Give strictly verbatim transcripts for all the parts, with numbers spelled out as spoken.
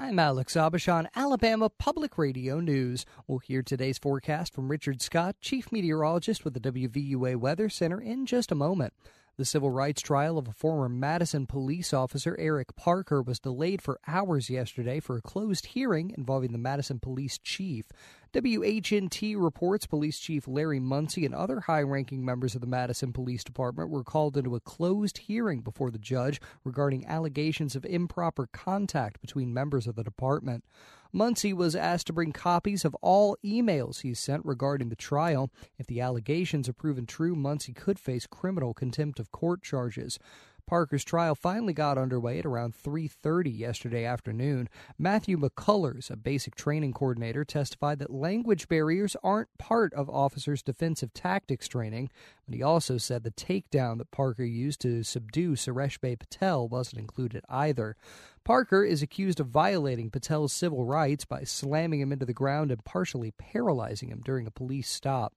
I'm Alex Abish on Alabama Public Radio News. We'll hear today's forecast from Richard Scott, Chief Meteorologist with the W V U A Weather Center, in just a moment. The civil rights trial of a former Madison police officer, Eric Parker, was delayed for hours yesterday for a closed hearing involving the Madison police chief. W H N T reports Police Chief Larry Muncie and other high-ranking members of the Madison Police Department were called into a closed hearing before the judge regarding allegations of improper contact between members of the department. Muncie was asked to bring copies of all emails he sent regarding the trial. If the allegations are proven true, Muncie could face criminal contempt of court charges. Parker's trial finally got underway at around three thirty yesterday afternoon. Matthew McCullers, a basic training coordinator, testified that language barriers aren't part of officers' defensive tactics training, but he also said the takedown that Parker used to subdue Suresh Bhai Patel wasn't included either. Parker is accused of violating Patel's civil rights by slamming him into the ground and partially paralyzing him during a police stop.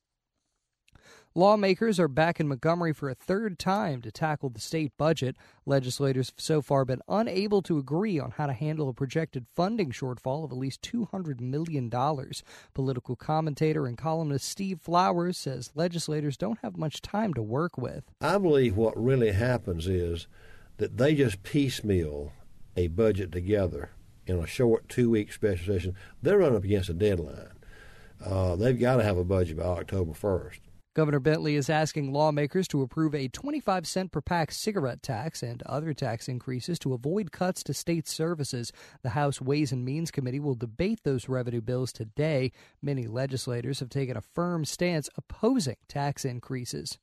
Lawmakers are back in Montgomery for a third time to tackle the state budget. Legislators have so far been unable to agree on how to handle a projected funding shortfall of at least two hundred million dollars. Political commentator and columnist Steve Flowers says legislators don't have much time to work with. I believe what really happens is that they just piecemeal a budget together in a short two-week special session. They're running up against a deadline. Uh, they've got to have a budget by October first. Governor Bentley is asking lawmakers to approve a twenty-five cent per pack cigarette tax and other tax increases to avoid cuts to state services. The House Ways and Means Committee will debate those revenue bills today. Many legislators have taken a firm stance opposing tax increases.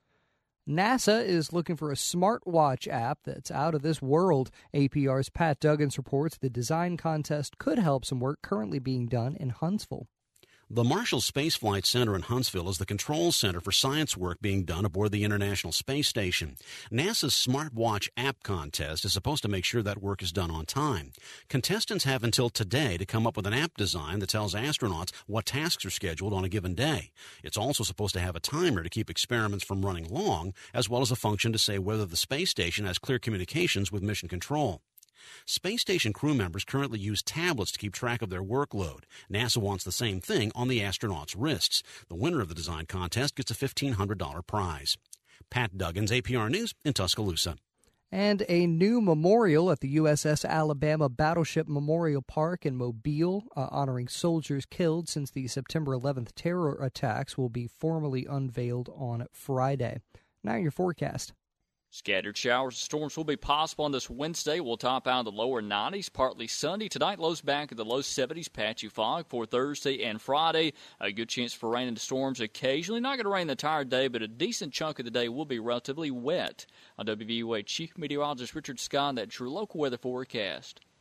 NASA is looking for a smartwatch app that's out of this world. A P R's Pat Duggins reports the design contest could help some work currently being done in Huntsville. The Marshall Space Flight Center in Huntsville is the control center for science work being done aboard the International Space Station. NASA's Smartwatch App Contest is supposed to make sure that work is done on time. Contestants have until today to come up with an app design that tells astronauts what tasks are scheduled on a given day. It's also supposed to have a timer to keep experiments from running long, as well as a function to say whether the space station has clear communications with mission control. Space station crew members currently use tablets to keep track of their workload. NASA wants the same thing on the astronauts' wrists. The winner of the design contest gets a fifteen hundred dollars prize. Pat Duggins, A P R News in Tuscaloosa. And a new memorial at the U S S Alabama Battleship Memorial Park in Mobile, uh, honoring soldiers killed since the September eleventh terror attacks, will be formally unveiled on Friday. Now your forecast. Scattered showers and storms will be possible on this Wednesday. We'll top out in the lower nineties, partly sunny. Tonight, lows back in the low seventies, patchy fog for Thursday and Friday. A good chance for rain and storms occasionally. Not going to rain the entire day, but a decent chunk of the day will be relatively wet. On W V U A Chief Meteorologist Richard Scott, that's your local weather forecast.